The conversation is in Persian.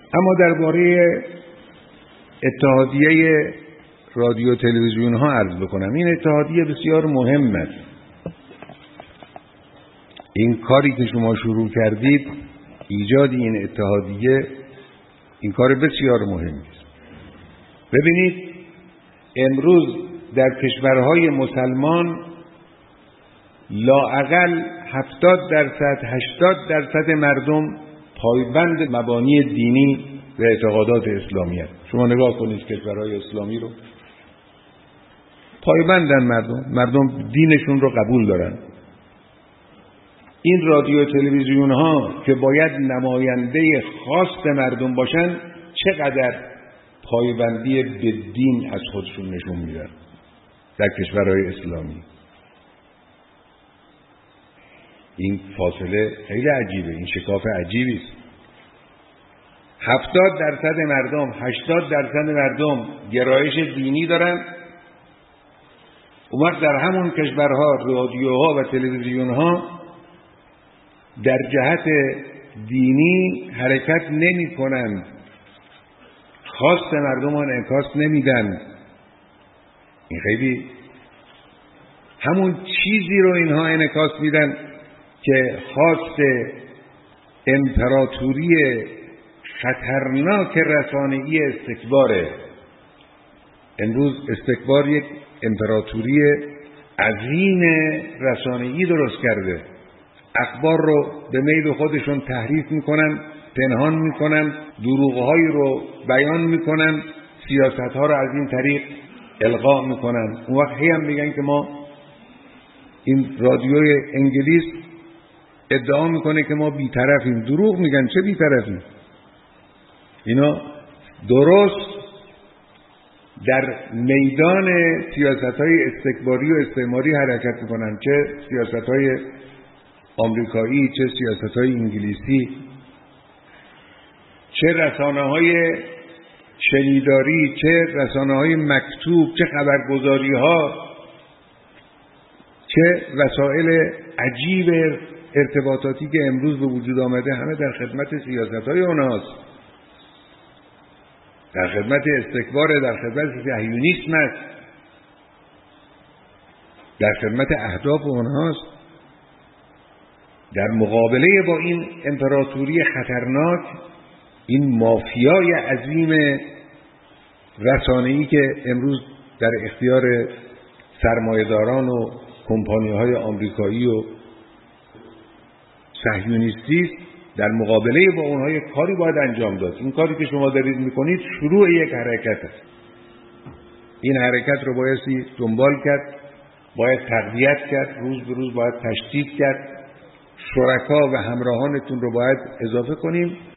اما درباره اتحادیه رادیو تلویزیون ها عرض بکنم. این اتحادیه بسیار مهم است. این کاری که شما شروع کردید، ایجاد این اتحادیه، این کار بسیار مهمی است. ببینید امروز در کشورهای مسلمان لااقل 70% مردم پایبند مبانی دینی و اعتقادات اسلامی هست. شما نگاه کنید کشورهای اسلامی رو، پایبندن مردم دینشون رو قبول دارن. این رادیو تلویزیون ها که باید نماینده خواست مردم باشن، چقدر پایبندی به دین از خودشون نشون میدن در کشورهای اسلامی. این فاصله خیلی عجیبه، این شکاف عجیبی است. 70% مردم، 80% مردم گرایش دینی دارن. اون وقت در همون کشورها رادیوها و تلویزیونها در جهت دینی حرکت نمی کنند، خواست مردم رو انعکاس نمیدن. این خیلی همون چیزی رو اینها انعکاس میدن که خواست امپراتوری خطرناک رسانه‌ای استکباره. امروز استکبار یک امپراتوری عظیم رسانه‌ای درست کرده. اخبار رو به میل خودشون تحریف میکنن، پنهان میکنن، دروغ‌هایی رو بیان میکنن، سیاست‌ها رو از این طریق القا میکنن. اون وقت هم میگن که ما، این رادیوی انگلیس ادعا میکنه که ما بی‌طرفیم. دروغ میگن، چه بی‌طرفیم؟ اینا درست در میدان سیاست‌های استکباری و استعماری حرکت میکنن، چه سیاست‌های آمریکایی، چه سیاست‌های انگلیسی، چه رسانه‌های شنیداری، چه رسانه‌های مکتوب، چه خبرگزاری‌ها، چه وسایل عجیب ارتباطاتی که امروز به وجود آمده، همه در خدمت سیاست‌های اونهاست، در خدمت استکبار، در خدمت صهیونیسم است، در خدمت اهداف اونهاست. در مقابله با این امپراتوری خطرناک، این مافیای عظیم رسانه‌ای که امروز در اختیار سرمایه‌داران و کمپانی‌های آمریکایی و صهیونیستی است، در مقابله با اونها یک کاری باید انجام داد. این کاری که شما دارید میکنید شروع یک حرکت است. این حرکت رو بایستی دنبال کرد، باید تقویت کرد، روز به روز باید تشدید کرد. شرکا و همراهانتون رو باید اضافه کنیم.